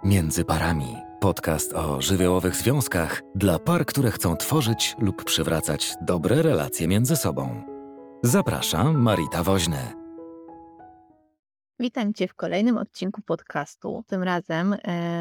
Między parami. Podcast o żywiołowych związkach dla par, które chcą tworzyć lub przywracać dobre relacje między sobą. Zapraszam, Marita Woźny. Witam Cię w kolejnym odcinku podcastu, tym razem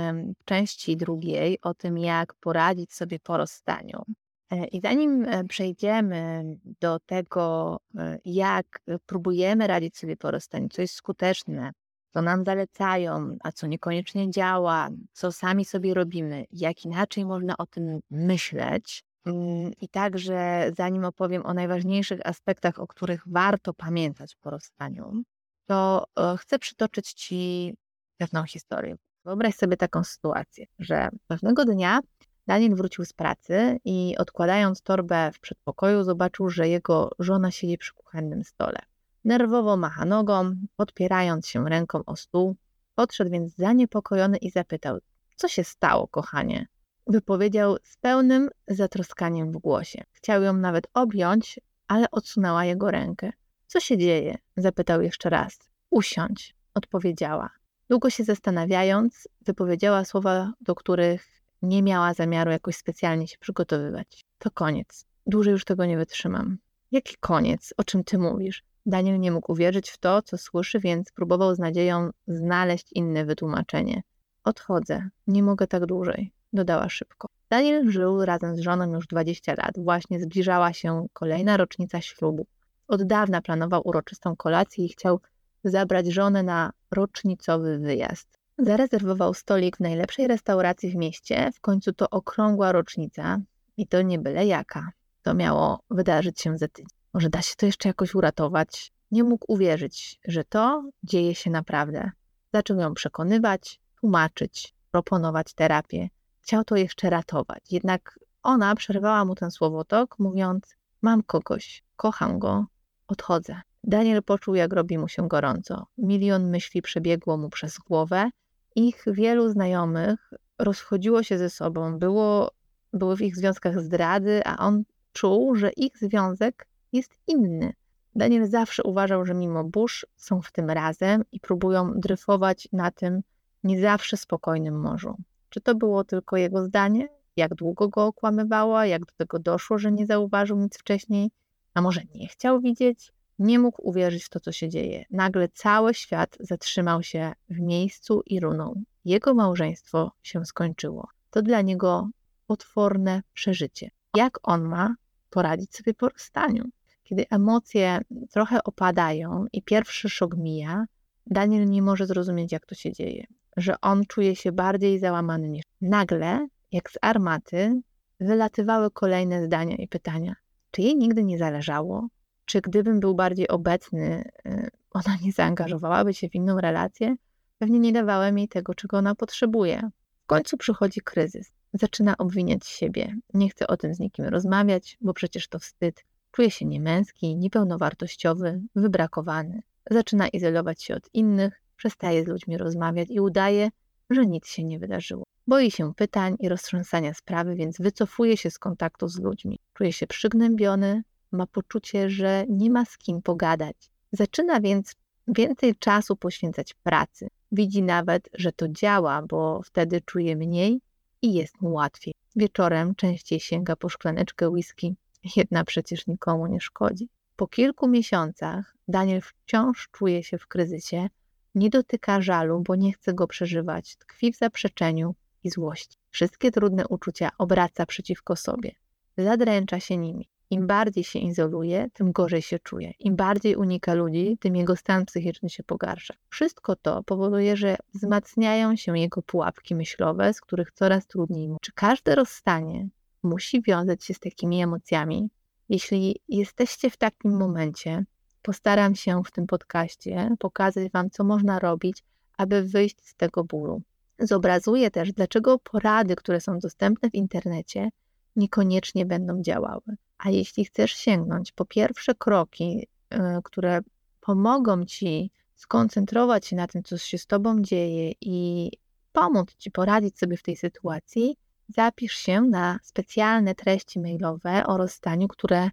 w części drugiej o tym, jak poradzić sobie po rozstaniu. I zanim przejdziemy do tego, jak próbujemy radzić sobie po rozstaniu, co jest skuteczne, co nam zalecają, a co niekoniecznie działa, co sami sobie robimy, jak inaczej można o tym myśleć, i także zanim opowiem o najważniejszych aspektach, o których warto pamiętać po rozstaniu, to chcę przytoczyć Ci pewną historię. Wyobraź sobie taką sytuację, że pewnego dnia Daniel wrócił z pracy i odkładając torbę w przedpokoju zobaczył, że jego żona siedzi przy kuchennym stole. Nerwowo macha nogą, podpierając się ręką o stół. Podszedł więc zaniepokojony i zapytał: co się stało, kochanie? Wypowiedział z pełnym zatroskaniem w głosie. Chciał ją nawet objąć, ale odsunęła jego rękę. Co się dzieje? Zapytał jeszcze raz. Usiądź, odpowiedziała. Długo się zastanawiając, wypowiedziała słowa, do których nie miała zamiaru jakoś specjalnie się przygotowywać. To koniec. Dłużej już tego nie wytrzymam. Jaki koniec? O czym ty mówisz? Daniel nie mógł uwierzyć w to, co słyszy, więc próbował z nadzieją znaleźć inne wytłumaczenie. Odchodzę. Nie mogę tak dłużej, dodała szybko. Daniel żył razem z żoną już 20 lat. Właśnie zbliżała się kolejna rocznica ślubu. Od dawna planował uroczystą kolację i chciał zabrać żonę na rocznicowy wyjazd. Zarezerwował stolik w najlepszej restauracji w mieście. W końcu to okrągła rocznica i to nie byle jaka. To miało wydarzyć się za tydzień. Może da się to jeszcze jakoś uratować? Nie mógł uwierzyć, że to dzieje się naprawdę. Zaczął ją przekonywać, tłumaczyć, proponować terapię. Chciał to jeszcze ratować. Jednak ona przerwała mu ten słowotok, mówiąc: mam kogoś, kocham go, odchodzę. Daniel poczuł, jak robi mu się gorąco. Milion myśli przebiegło mu przez głowę. Ich wielu znajomych rozchodziło się ze sobą. Były w ich związkach zdrady, a on czuł, że ich związek jest inny. Daniel zawsze uważał, że mimo burz są w tym razem i próbują dryfować na tym nie zawsze spokojnym morzu. Czy to było tylko jego zdanie? Jak długo go okłamywała? Jak do tego doszło, że nie zauważył nic wcześniej? A może nie chciał widzieć? Nie mógł uwierzyć w to, co się dzieje. Nagle cały świat zatrzymał się w miejscu i runął. Jego małżeństwo się skończyło. To dla niego potworne przeżycie. Jak on ma poradzić sobie po rozstaniu? Kiedy emocje trochę opadają i pierwszy szok mija, Daniel nie może zrozumieć, jak to się dzieje. Że on czuje się bardziej załamany niż. Nagle, jak z armaty, wylatywały kolejne zdania i pytania. Czy jej nigdy nie zależało? Czy gdybym był bardziej obecny, ona nie zaangażowałaby się w inną relację? Pewnie nie dawałem jej tego, czego ona potrzebuje. W końcu przychodzi kryzys. Zaczyna obwiniać siebie. Nie chce o tym z nikim rozmawiać, bo przecież to wstyd. Czuje się niemęski, niepełnowartościowy, wybrakowany. Zaczyna izolować się od innych, przestaje z ludźmi rozmawiać i udaje, że nic się nie wydarzyło. Boi się pytań i roztrząsania sprawy, więc wycofuje się z kontaktu z ludźmi. Czuje się przygnębiony, ma poczucie, że nie ma z kim pogadać. Zaczyna więc więcej czasu poświęcać pracy. Widzi nawet, że to działa, bo wtedy czuje mniej i jest mu łatwiej. Wieczorem częściej sięga po szklaneczkę whisky. Jedna przecież nikomu nie szkodzi. Po kilku miesiącach Daniel wciąż czuje się w kryzysie, nie dotyka żalu, bo nie chce go przeżywać, tkwi w zaprzeczeniu i złości. Wszystkie trudne uczucia obraca przeciwko sobie. Zadręcza się nimi. Im bardziej się izoluje, tym gorzej się czuje. Im bardziej unika ludzi, tym jego stan psychiczny się pogarsza. Wszystko to powoduje, że wzmacniają się jego pułapki myślowe, z których coraz trudniej mu. Czy każde rozstanie musi wiązać się z takimi emocjami? Jeśli jesteście w takim momencie, postaram się w tym podcaście pokazać Wam, co można robić, aby wyjść z tego bólu. Zobrazuję też, dlaczego porady, które są dostępne w internecie, niekoniecznie będą działały. A jeśli chcesz sięgnąć po pierwsze kroki, które pomogą Ci skoncentrować się na tym, co się z Tobą dzieje i pomóc Ci poradzić sobie w tej sytuacji, zapisz się na specjalne treści mailowe o rozstaniu, które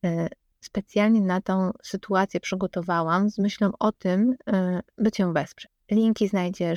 specjalnie na tą sytuację przygotowałam z myślą o tym, by Cię wesprzeć. Linki znajdziesz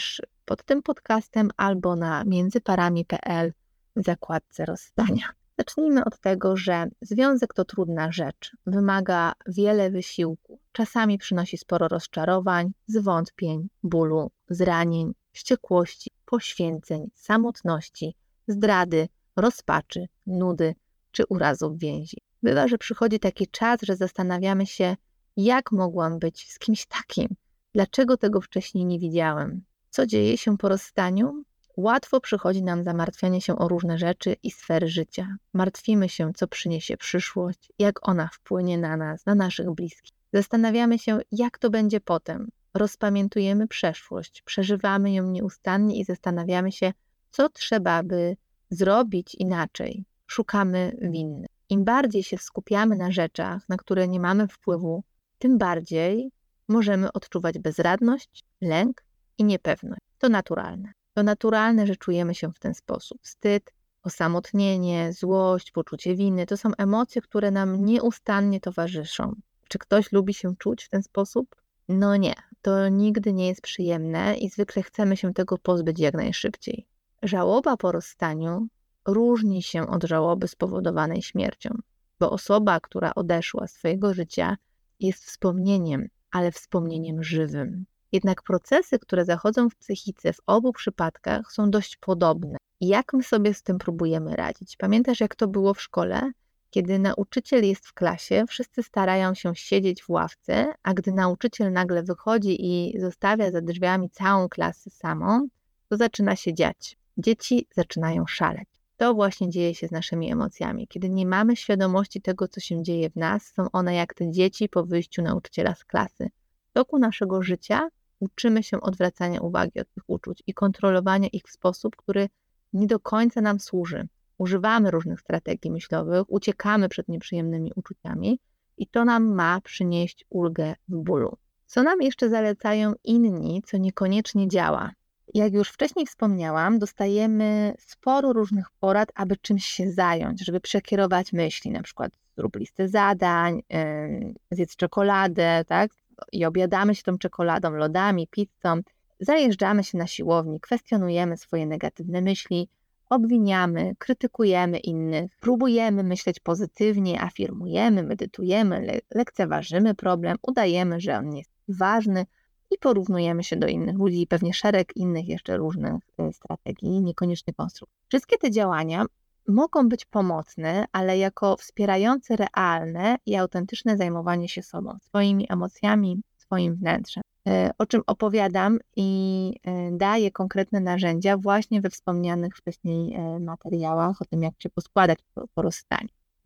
pod tym podcastem albo na międzyparami.pl w zakładce rozstania. Zacznijmy od tego, że związek to trudna rzecz, wymaga wiele wysiłku, czasami przynosi sporo rozczarowań, zwątpień, bólu, zranień, wściekłości, poświęceń, samotności, zdrady, rozpaczy, nudy czy urazów więzi. Bywa, że przychodzi taki czas, że zastanawiamy się, jak mogłam być z kimś takim, dlaczego tego wcześniej nie widziałem. Co dzieje się po rozstaniu? Łatwo przychodzi nam zamartwianie się o różne rzeczy i sfery życia. Martwimy się, co przyniesie przyszłość, jak ona wpłynie na nas, na naszych bliskich. Zastanawiamy się, jak to będzie potem. Rozpamiętujemy przeszłość, przeżywamy ją nieustannie i zastanawiamy się, co trzeba by zrobić inaczej. Szukamy winnych. Im bardziej się skupiamy na rzeczach, na które nie mamy wpływu, tym bardziej możemy odczuwać bezradność, lęk i niepewność. To naturalne. To naturalne, że czujemy się w ten sposób. Wstyd, osamotnienie, złość, poczucie winy to są emocje, które nam nieustannie towarzyszą. Czy ktoś lubi się czuć w ten sposób? No nie, to nigdy nie jest przyjemne i zwykle chcemy się tego pozbyć jak najszybciej. Żałoba po rozstaniu różni się od żałoby spowodowanej śmiercią, bo osoba, która odeszła z swojego życia, jest wspomnieniem, ale wspomnieniem żywym. Jednak procesy, które zachodzą w psychice w obu przypadkach są dość podobne. I jak my sobie z tym próbujemy radzić? Pamiętasz, jak to było w szkole? Kiedy nauczyciel jest w klasie, wszyscy starają się siedzieć w ławce, a gdy nauczyciel nagle wychodzi i zostawia za drzwiami całą klasę samą, to zaczyna się dziać. Dzieci zaczynają szaleć. To właśnie dzieje się z naszymi emocjami. Kiedy nie mamy świadomości tego, co się dzieje w nas, są one jak te dzieci po wyjściu nauczyciela z klasy. W toku naszego życia uczymy się odwracania uwagi od tych uczuć i kontrolowania ich w sposób, który nie do końca nam służy. Używamy różnych strategii myślowych, uciekamy przed nieprzyjemnymi uczuciami i to nam ma przynieść ulgę w bólu. Co nam jeszcze zalecają inni, co niekoniecznie działa? Jak już wcześniej wspomniałam, dostajemy sporo różnych porad, aby czymś się zająć, żeby przekierować myśli, na przykład zrób listę zadań, zjedz czekoladę, tak? I obiadamy się tą czekoladą, lodami, pizzą, zajeżdżamy się na siłowni, kwestionujemy swoje negatywne myśli, obwiniamy, krytykujemy innych, próbujemy myśleć pozytywnie, afirmujemy, medytujemy, lekceważymy problem, udajemy, że on nie jest ważny i porównujemy się do innych ludzi i pewnie szereg innych jeszcze różnych strategii, niekoniecznie konstruktywnych. Wszystkie te działania mogą być pomocne, ale jako wspierające realne i autentyczne zajmowanie się sobą, swoimi emocjami, swoim wnętrzem, o czym opowiadam i daję konkretne narzędzia właśnie we wspomnianych wcześniej materiałach o tym, jak się poskładać po rozstaniu.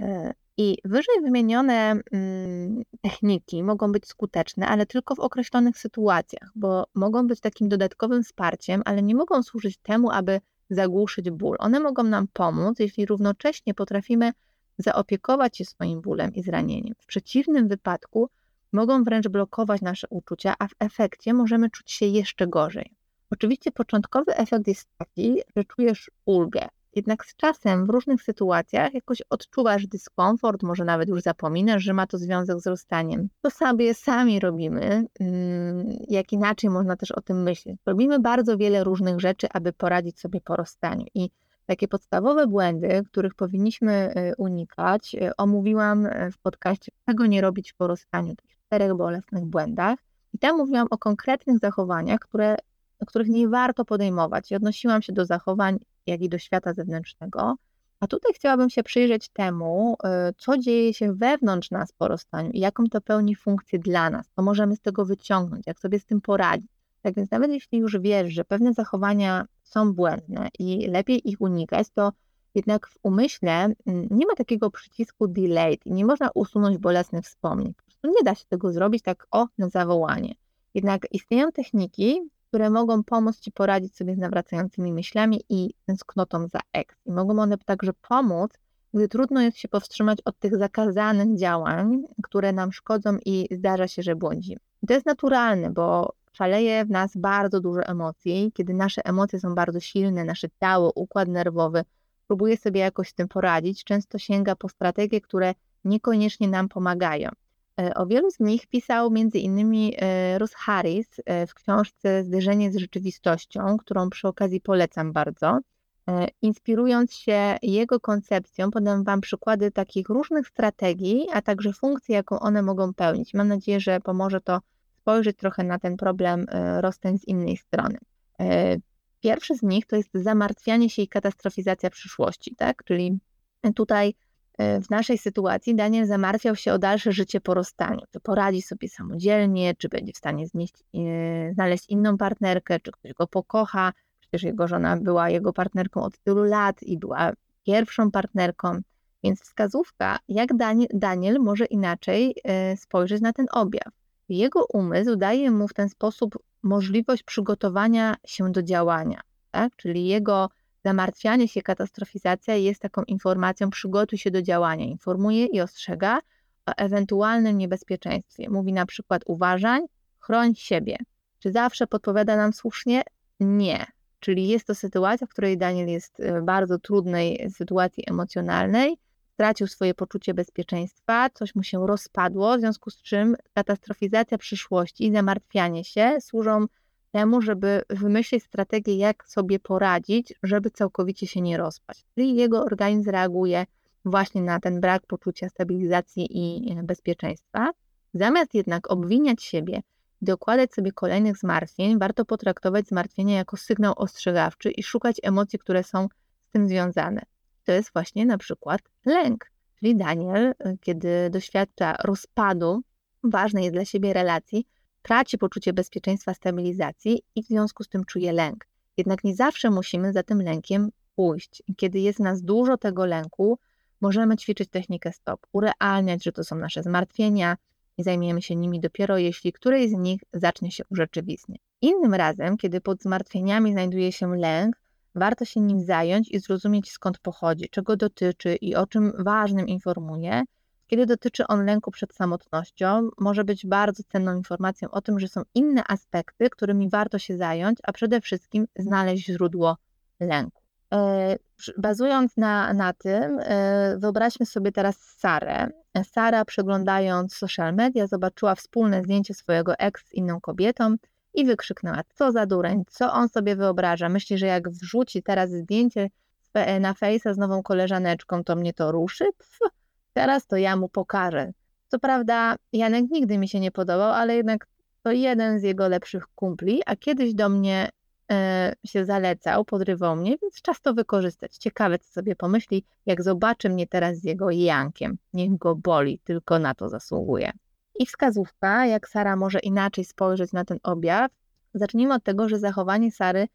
I wyżej wymienione techniki mogą być skuteczne, ale tylko w określonych sytuacjach, bo mogą być takim dodatkowym wsparciem, ale nie mogą służyć temu, aby zagłuszyć ból. One mogą nam pomóc, jeśli równocześnie potrafimy zaopiekować się swoim bólem i zranieniem. W przeciwnym wypadku mogą wręcz blokować nasze uczucia, a w efekcie możemy czuć się jeszcze gorzej. Oczywiście początkowy efekt jest taki, że czujesz ulgę. Jednak z czasem w różnych sytuacjach jakoś odczuwasz dyskomfort, może nawet już zapominasz, że ma to związek z rozstaniem. To sobie sami robimy, jak inaczej można też o tym myśleć. Robimy bardzo wiele różnych rzeczy, aby poradzić sobie po rozstaniu i takie podstawowe błędy, których powinniśmy unikać, omówiłam w podcaście "Czego nie robić po rozstaniu", tych 4 bolesnych błędach. I tam mówiłam o konkretnych zachowaniach, których nie warto podejmować. I odnosiłam się do zachowań, jak i do świata zewnętrznego. A tutaj chciałabym się przyjrzeć temu, co dzieje się wewnątrz nas po rozstaniu i jaką to pełni funkcję dla nas, co możemy z tego wyciągnąć, jak sobie z tym poradzić. Tak więc nawet jeśli już wiesz, że pewne zachowania są błędne i lepiej ich unikać, to jednak w umyśle nie ma takiego przycisku delayed i nie można usunąć bolesnych wspomnień. Po prostu nie da się tego zrobić tak na zawołanie. Jednak istnieją techniki, które mogą pomóc Ci poradzić sobie z nawracającymi myślami i tęsknotą za ex. I mogą one także pomóc, gdy trudno jest się powstrzymać od tych zakazanych działań, które nam szkodzą i zdarza się, że błądzimy. I to jest naturalne, bo szaleje w nas bardzo dużo emocji. Kiedy nasze emocje są bardzo silne, nasze ciało, układ nerwowy próbuje sobie jakoś z tym poradzić, często sięga po strategie, które niekoniecznie nam pomagają. O wielu z nich pisał m.in. Russ Harris w książce Zderzenie z rzeczywistością, którą przy okazji polecam bardzo. Inspirując się jego koncepcją, podam Wam przykłady takich różnych strategii, a także funkcji, jaką one mogą pełnić. Mam nadzieję, że pomoże to spojrzeć trochę na ten problem rozstań z innej strony. Pierwszy z nich to jest zamartwianie się i katastrofizacja przyszłości, tak? Czyli tutaj w naszej sytuacji Daniel zamartwiał się o dalsze życie po rozstaniu. Czy poradzi sobie samodzielnie, czy będzie w stanie znaleźć inną partnerkę, czy ktoś go pokocha. Przecież jego żona była jego partnerką od tylu lat i była pierwszą partnerką. Więc wskazówka, jak Daniel może inaczej spojrzeć na ten objaw. Jego umysł daje mu w ten sposób możliwość przygotowania się do działania, tak? Czyli jego zamartwianie się, katastrofizacja jest taką informacją, przygotuj się do działania, informuje i ostrzega o ewentualnym niebezpieczeństwie. Mówi na przykład uważaj, chroń siebie. Czy zawsze podpowiada nam słusznie? Nie. Czyli jest to sytuacja, w której Daniel jest w bardzo trudnej sytuacji emocjonalnej, stracił swoje poczucie bezpieczeństwa, coś mu się rozpadło, w związku z czym katastrofizacja przyszłości i zamartwianie się służą temu, żeby wymyślić strategię, jak sobie poradzić, żeby całkowicie się nie rozpaść. Czyli jego organizm reaguje właśnie na ten brak poczucia stabilizacji i bezpieczeństwa. Zamiast jednak obwiniać siebie i dokładać sobie kolejnych zmartwień, warto potraktować zmartwienia jako sygnał ostrzegawczy i szukać emocji, które są z tym związane. To jest właśnie na przykład lęk. Czyli Daniel, kiedy doświadcza rozpadu ważnej jest dla siebie relacji, traci poczucie bezpieczeństwa, stabilizacji i w związku z tym czuje lęk. Jednak nie zawsze musimy za tym lękiem pójść. Kiedy jest nas dużo tego lęku, możemy ćwiczyć technikę stop, urealniać, że to są nasze zmartwienia i zajmiemy się nimi dopiero, jeśli któreś z nich zacznie się urzeczywistniać. Innym razem, kiedy pod zmartwieniami znajduje się lęk, warto się nim zająć i zrozumieć, skąd pochodzi, czego dotyczy i o czym ważnym informuje. Kiedy dotyczy on lęku przed samotnością, może być bardzo cenną informacją o tym, że są inne aspekty, którymi warto się zająć, a przede wszystkim znaleźć źródło lęku. Bazując na tym, wyobraźmy sobie teraz Sarę. Sara, przeglądając social media, zobaczyła wspólne zdjęcie swojego ex z inną kobietą i wykrzyknęła, co za dureń, co on sobie wyobraża. Myśli, że jak wrzuci teraz zdjęcie na Face'a z nową koleżaneczką, to mnie to ruszy? Teraz to ja mu pokażę. Co prawda Janek nigdy mi się nie podobał, ale jednak to jeden z jego lepszych kumpli, a kiedyś do mnie się zalecał, podrywał mnie, więc czas to wykorzystać. Ciekawe, co sobie pomyśli, jak zobaczy mnie teraz z jego Jankiem. Niech go boli, tylko na to zasługuje. I wskazówka, jak Sara może inaczej spojrzeć na ten objaw. Zacznijmy od tego, że zachowanie Sary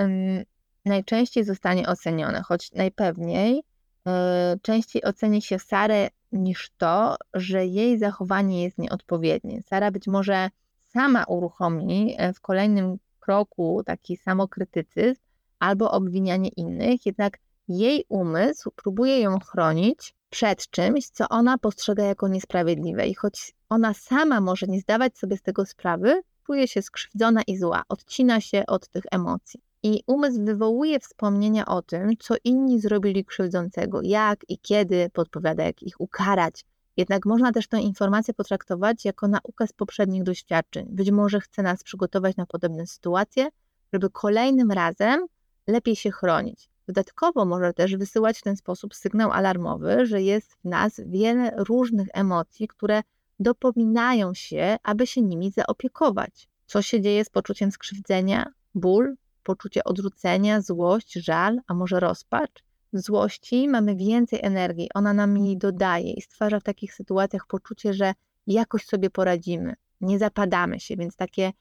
najczęściej zostanie ocenione, choć najpewniej częściej oceni się Sarę niż to, że jej zachowanie jest nieodpowiednie. Sara być może sama uruchomi w kolejnym kroku taki samokrytycyzm albo obwinianie innych, jednak jej umysł próbuje ją chronić przed czymś, co ona postrzega jako niesprawiedliwe i choć ona sama może nie zdawać sobie z tego sprawy, czuje się skrzywdzona i zła, odcina się od tych emocji. I umysł wywołuje wspomnienia o tym, co inni zrobili krzywdzącego, jak i kiedy, podpowiada, jak ich ukarać. Jednak można też tę informację potraktować jako naukę z poprzednich doświadczeń. Być może chce nas przygotować na podobne sytuacje, żeby kolejnym razem lepiej się chronić. Dodatkowo może też wysyłać w ten sposób sygnał alarmowy, że jest w nas wiele różnych emocji, które dopominają się, aby się nimi zaopiekować. Co się dzieje z poczuciem skrzywdzenia, ból, poczucie odrzucenia, złość, żal, a może rozpacz? W złości mamy więcej energii, ona nam jej dodaje i stwarza w takich sytuacjach poczucie, że jakoś sobie poradzimy, nie zapadamy się, więc takie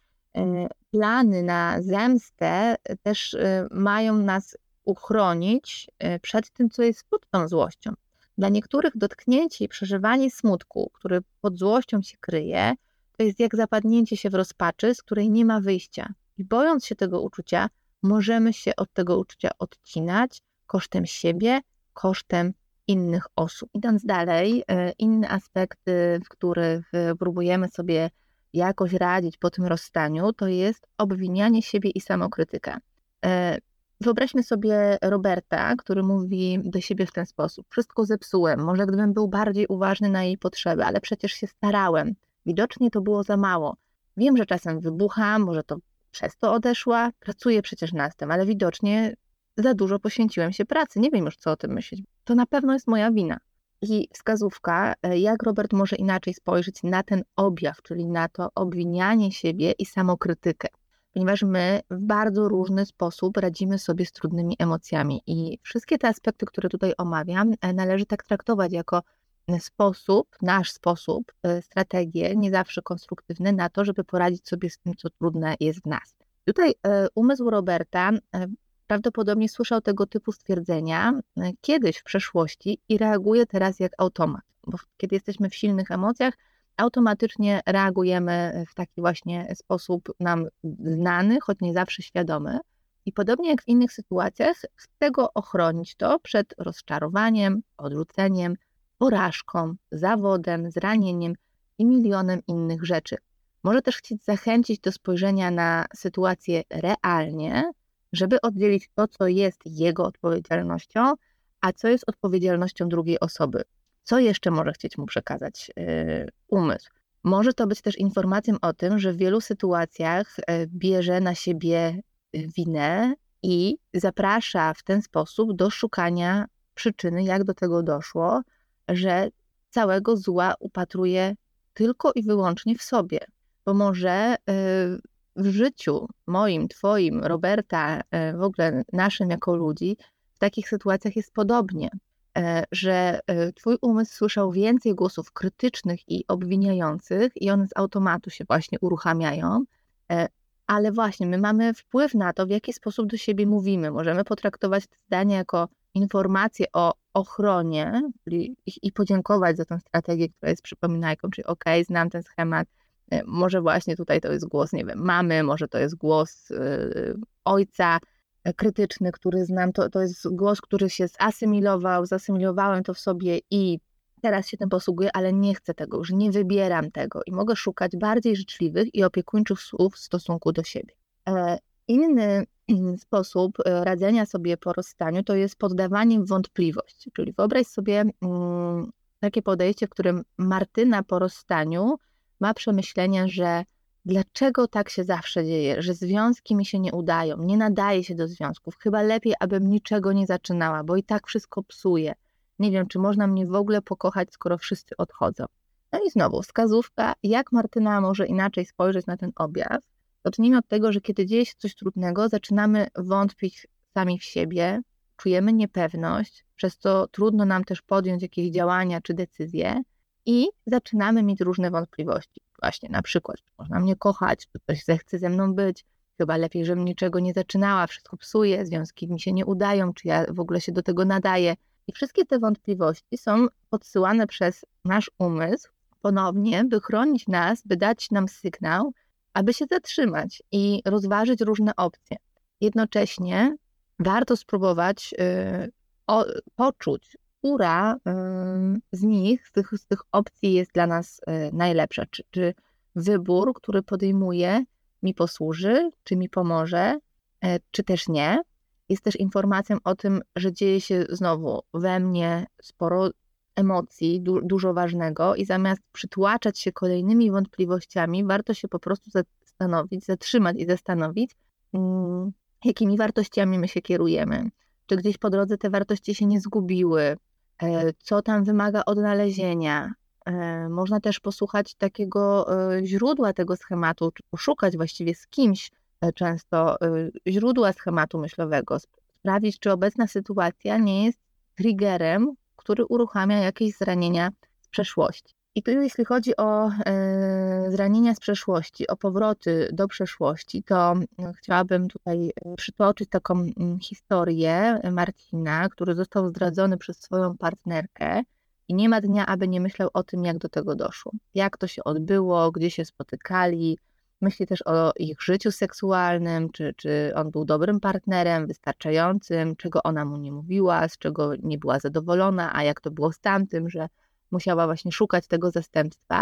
plany na zemstę też mają nas uchronić przed tym, co jest pod tą złością. Dla niektórych dotknięcie i przeżywanie smutku, który pod złością się kryje, to jest jak zapadnięcie się w rozpaczy, z której nie ma wyjścia. I bojąc się tego uczucia, możemy się od tego uczucia odcinać kosztem siebie, kosztem innych osób. Idąc dalej, inne aspekty, w których próbujemy sobie jakoś radzić po tym rozstaniu, to jest obwinianie siebie i samokrytyka. Wyobraźmy sobie Roberta, który mówi do siebie w ten sposób: wszystko zepsułem, może gdybym był bardziej uważny na jej potrzeby, ale przecież się starałem. Widocznie to było za mało. Wiem, że czasem wybucham, może to przez to odeszła, pracuję przecież nad tym, ale widocznie za dużo poświęciłem się pracy, nie wiem już co o tym myśleć. To na pewno jest moja wina. I wskazówka, jak Robert może inaczej spojrzeć na ten objaw, czyli na to obwinianie siebie i samokrytykę. Ponieważ my w bardzo różny sposób radzimy sobie z trudnymi emocjami i wszystkie te aspekty, które tutaj omawiam, należy tak traktować jako nasz sposób, strategie, nie zawsze konstruktywne, na to, żeby poradzić sobie z tym, co trudne jest w nas. Tutaj umysł Roberta prawdopodobnie słyszał tego typu stwierdzenia kiedyś w przeszłości i reaguje teraz jak automat, bo kiedy jesteśmy w silnych emocjach, automatycznie reagujemy w taki właśnie sposób nam znany, choć nie zawsze świadomy. I podobnie jak w innych sytuacjach, z tego ochronić to przed rozczarowaniem, odrzuceniem, porażką, zawodem, zranieniem i milionem innych rzeczy. Może też chcieć zachęcić do spojrzenia na sytuację realnie, żeby oddzielić to, co jest jego odpowiedzialnością, a co jest odpowiedzialnością drugiej osoby. Co jeszcze może chcieć mu przekazać umysł? Może to być też informacją o tym, że w wielu sytuacjach bierze na siebie winę i zaprasza w ten sposób do szukania przyczyny, jak do tego doszło, że całego zła upatruje tylko i wyłącznie w sobie. Bo może w życiu moim, twoim, Roberta, w ogóle naszym jako ludzi, w takich sytuacjach jest podobnie, że twój umysł słyszał więcej głosów krytycznych i obwiniających i one z automatu się właśnie uruchamiają, ale właśnie my mamy wpływ na to, w jaki sposób do siebie mówimy. Możemy potraktować te zdania jako informację o ochronie i podziękować za tę strategię, która jest przypominajką, czyli okej, znam ten schemat, może właśnie tutaj to jest głos, nie wiem, mamy, może to jest głos ojca krytyczny, który znam, to jest głos, który się zasymilowałem to w sobie i teraz się tym posługuję, ale nie chcę tego, już nie wybieram tego i mogę szukać bardziej życzliwych i opiekuńczych słów w stosunku do siebie. Inny sposób radzenia sobie po rozstaniu to jest poddawanie w wątpliwość, czyli wyobraź sobie takie podejście, w którym Martyna po rozstaniu ma przemyślenia, że dlaczego tak się zawsze dzieje, że związki mi się nie udają, nie nadaje się do związków, chyba lepiej, abym niczego nie zaczynała, bo i tak wszystko psuje. Nie wiem, czy można mnie w ogóle pokochać, skoro wszyscy odchodzą. No i znowu wskazówka, jak Martyna może inaczej spojrzeć na ten objaw. Zacznijmy od tego, że kiedy dzieje się coś trudnego, zaczynamy wątpić sami w siebie, czujemy niepewność, przez co trudno nam też podjąć jakieś działania czy decyzje i zaczynamy mieć różne wątpliwości. Właśnie na przykład, czy można mnie kochać, czy ktoś zechce ze mną być, chyba lepiej, żebym niczego nie zaczynała, wszystko psuje, związki mi się nie udają, czy ja w ogóle się do tego nadaję. I wszystkie te wątpliwości są podsyłane przez nasz umysł ponownie, by chronić nas, by dać nam sygnał, aby się zatrzymać i rozważyć różne opcje. Jednocześnie warto spróbować poczuć, która z nich, z tych opcji jest dla nas najlepsza. Czy wybór, który podejmuję, mi posłuży, czy mi pomoże, czy też nie. Jest też informacją o tym, że dzieje się znowu we mnie sporo emocji, dużo ważnego i zamiast przytłaczać się kolejnymi wątpliwościami, warto się po prostu zatrzymać i zastanowić, jakimi wartościami my się kierujemy. Czy gdzieś po drodze te wartości się nie zgubiły, co tam wymaga odnalezienia. Można też posłuchać takiego źródła tego schematu, czy poszukać właściwie z kimś często źródła schematu myślowego, sprawdzić, czy obecna sytuacja nie jest triggerem, który uruchamia jakieś zranienia z przeszłości. I tu jeśli chodzi o zranienia z przeszłości, o powroty do przeszłości, to chciałabym tutaj przytoczyć taką historię Marcina, który został zdradzony przez swoją partnerkę i nie ma dnia, aby nie myślał o tym, jak do tego doszło. Jak to się odbyło, gdzie się spotykali. Myśli też o ich życiu seksualnym, czy on był dobrym partnerem, wystarczającym, czego ona mu nie mówiła, z czego nie była zadowolona, a jak to było z tamtym, że musiała właśnie szukać tego zastępstwa.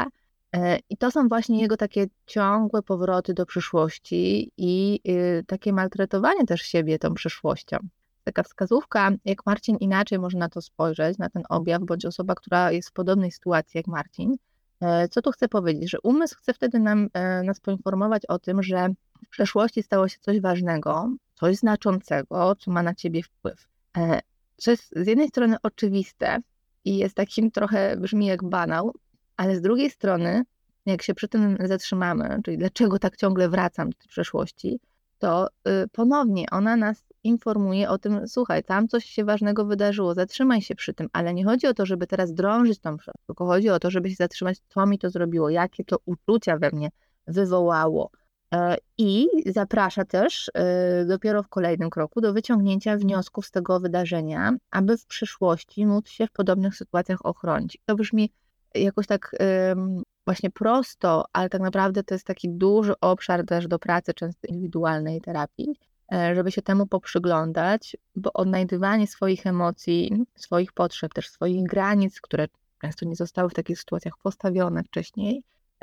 I to są właśnie jego takie ciągłe powroty do przyszłości i takie maltretowanie też siebie tą przyszłością. Taka wskazówka, jak Marcin inaczej może na to spojrzeć, na ten objaw, bądź osoba, która jest w podobnej sytuacji jak Marcin. Co tu chcę powiedzieć? Że umysł chce wtedy nas poinformować o tym, że w przeszłości stało się coś ważnego, coś znaczącego, co ma na ciebie wpływ. Co jest z jednej strony oczywiste i jest takim trochę, brzmi jak banał, ale z drugiej strony, jak się przy tym zatrzymamy, czyli dlaczego tak ciągle wracam do tej przeszłości, to ponownie ona nas informuje o tym, słuchaj, tam coś się ważnego wydarzyło, zatrzymaj się przy tym, ale nie chodzi o to, żeby teraz drążyć tą przeszłość, tylko chodzi o to, żeby się zatrzymać, co mi to zrobiło, jakie to uczucia we mnie wywołało. I zaprasza też dopiero w kolejnym kroku do wyciągnięcia wniosków z tego wydarzenia, aby w przyszłości móc się w podobnych sytuacjach ochronić. To brzmi jakoś tak właśnie prosto, ale tak naprawdę to jest taki duży obszar też do pracy często indywidualnej terapii, żeby się temu poprzyglądać, bo odnajdywanie swoich emocji, swoich potrzeb, też swoich granic, które często nie zostały w takich sytuacjach postawione wcześniej,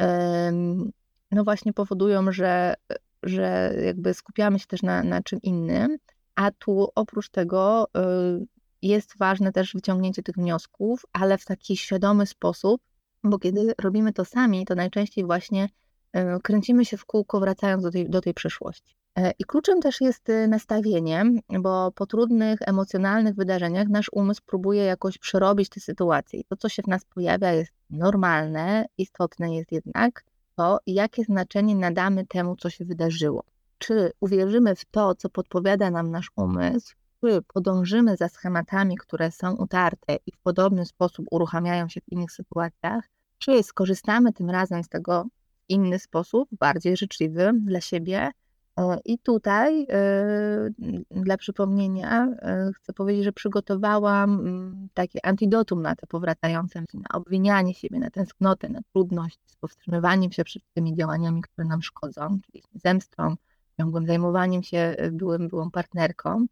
no właśnie powodują, że jakby skupiamy się też na czym innym, a tu oprócz tego jest ważne też wyciągnięcie tych wniosków, ale w taki świadomy sposób, bo kiedy robimy to sami, to najczęściej właśnie kręcimy się w kółko, wracając do tej przeszłości. I kluczem też jest nastawienie, bo po trudnych, emocjonalnych wydarzeniach nasz umysł próbuje jakoś przerobić tę sytuację. I to, co się w nas pojawia, jest normalne, istotne jest jednak to, jakie znaczenie nadamy temu, co się wydarzyło. Czy uwierzymy w to, co podpowiada nam nasz umysł, czy podążymy za schematami, które są utarte i w podobny sposób uruchamiają się w innych sytuacjach, czy skorzystamy tym razem z tego w inny sposób, bardziej życzliwy dla siebie. I tutaj dla przypomnienia chcę powiedzieć, że przygotowałam takie antidotum na te powracające, na obwinianie siebie, na tęsknotę, na trudność z powstrzymywaniem się przed tymi działaniami, które nam szkodzą, czyli zemstą, ciągłym zajmowaniem się byłą partnerką.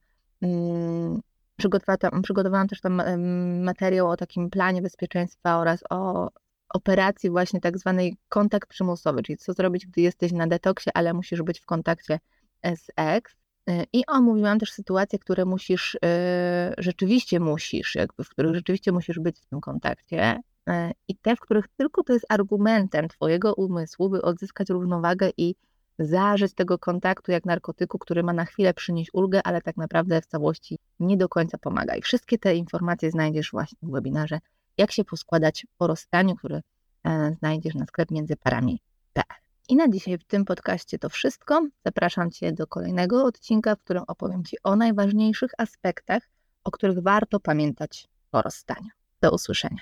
Przygotowałam też tam materiał o takim planie bezpieczeństwa oraz o operacji właśnie tak zwanej kontakt przymusowy, czyli co zrobić, gdy jesteś na detoksie, ale musisz być w kontakcie z ex. I omówiłam też sytuacje, które rzeczywiście musisz, w których rzeczywiście musisz być w tym kontakcie i te, w których tylko to jest argumentem twojego umysłu, by odzyskać równowagę i zażyć tego kontaktu jak narkotyku, który ma na chwilę przynieść ulgę, ale tak naprawdę w całości nie do końca pomaga. I wszystkie te informacje znajdziesz właśnie w webinarze Jak się poskładać po rozstaniu, który znajdziesz na sklep międzyparami.pl. I na dzisiaj w tym podcaście to wszystko. Zapraszam Cię do kolejnego odcinka, w którym opowiem Ci o najważniejszych aspektach, o których warto pamiętać po rozstaniu. Do usłyszenia.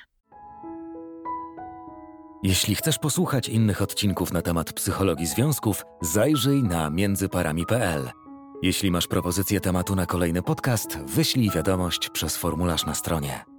Jeśli chcesz posłuchać innych odcinków na temat psychologii związków, zajrzyj na międzyparami.pl. Jeśli masz propozycję tematu na kolejny podcast, wyślij wiadomość przez formularz na stronie.